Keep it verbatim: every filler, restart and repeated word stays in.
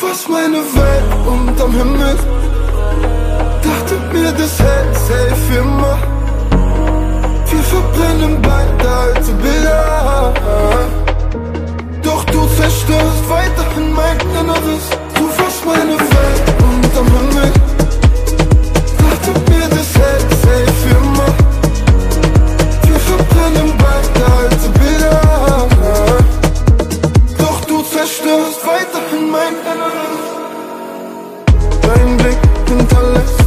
warst meine Welt unterm Himmel. Dachte mir, das hält safe für immer. Wir verbrennen beide alte Bilder, doch du zerstörst weiterhin mein Inneres. Du warst meine Welt unterm Himmel. Dachte mir, das hält safe für immer. Wir verbrennen beide alte Bilder, doch du zerstörst weiterhin mein Inneres. Dein Blick hinterlässt